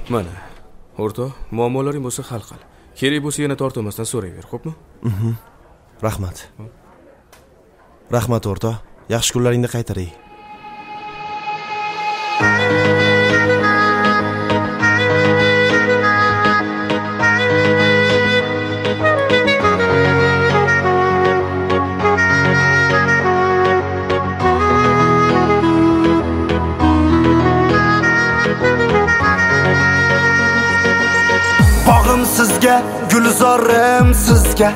Mana, o'rtoq, muammolaring bo'lsa hal qil. Kerak bo'lsa yana tortmasdan so'rayver, xo'pmi? Rahmat. Rahmat o'rtoq. Yaxshi kunlaringni qaytaring. Bağım sizga, gulzorim sizga,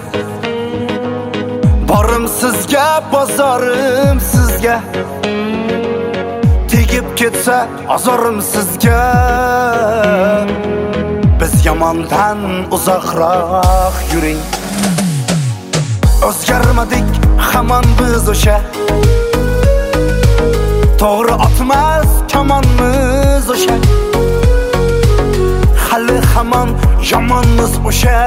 borim sizga, bozorim sizga, tegib ketsa azorim sizga. Biz yomondan uzoqroq yuring. O'zgarmadik, hamon biz o'sha. To'g'ri otmas kamonimiz o'sha. Hali hamon yomonmiz o'sha.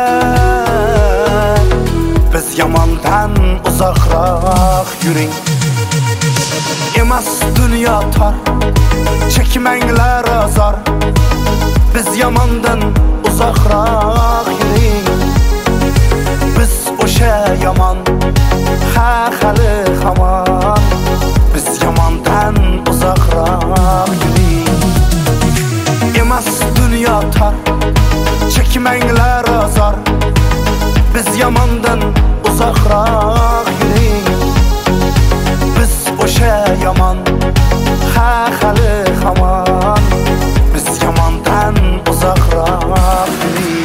Biz yomondan uzoqroq yuring. Emas dunyo tor, chekmanglar azor. Biz yomondan uzoqroq yuring. Biz o'sha yomon, hali hamon. Biz yomondan uzoqroq yuring. Emas dunyo tor, chekmanglar azor. Biz yomondan uzoqroq yuring. Biz o'sha yomon, hali hamon. Biz yomondan uzoqroq yuring.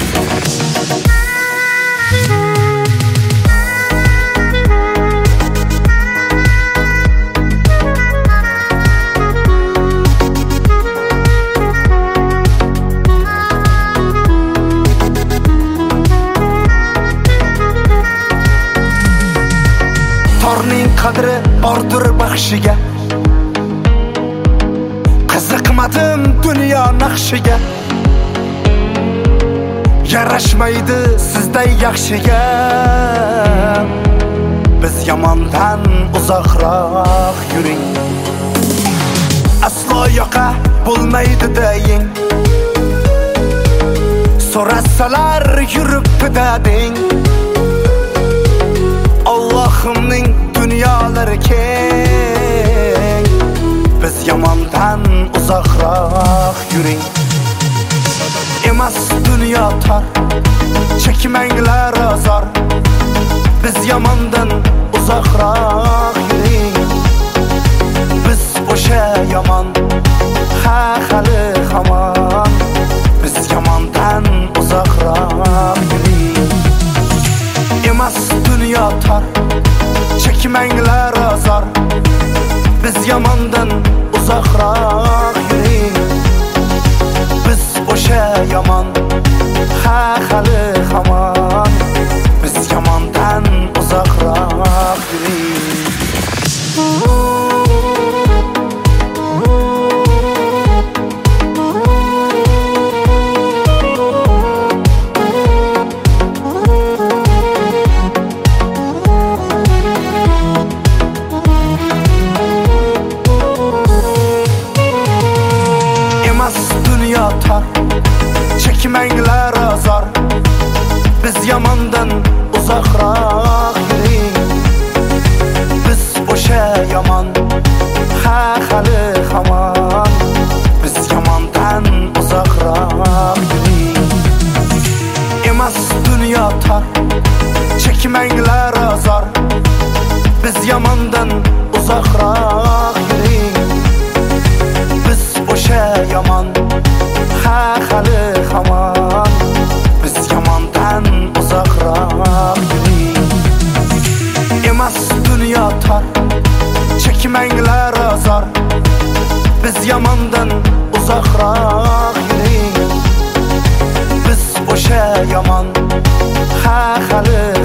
Torning qadri bordir baxshiga. Qiziqmadim dunyo naqshiga. Yarashmaydi sizday yaxshiga. Biz yomondan uzoqroq yuring. Aslo yoqa bo'lmaydi deng. So'rasalar yurib dading. Allohimning dunyolari keng. Biz yomondan uzoqroq yuring. Emas dunyo tor, chekmanglar azor. Biz yomondan uzoqroq yuring. Biz o'sha yomon, hali hamon. Biz yomondan uzoqroq yuring. Emas dunyo tor, chekmanglar azor. Biz yomondan uzoqroq yuring. Biz o'sha yomon, hali hamon. Biz yomondan uzoqroq yuring. Dunyo tor, chekmanglar azor. Biz yomondan uzoqroq yuring. Biz o'sha yomon, hali hamon. Biz yomondan uzoqroq yuring. Emas dunyo tor, chekmanglar azor. Biz yomondan uzoqroq yuring. Biz o'sha yomon, hali hamon. Biz yomondan uzoqroq yuring. Emas dunyo tor, chekmanglar azor. Biz yomondan uzoqroq yuring. Biz o'sha yomon, hali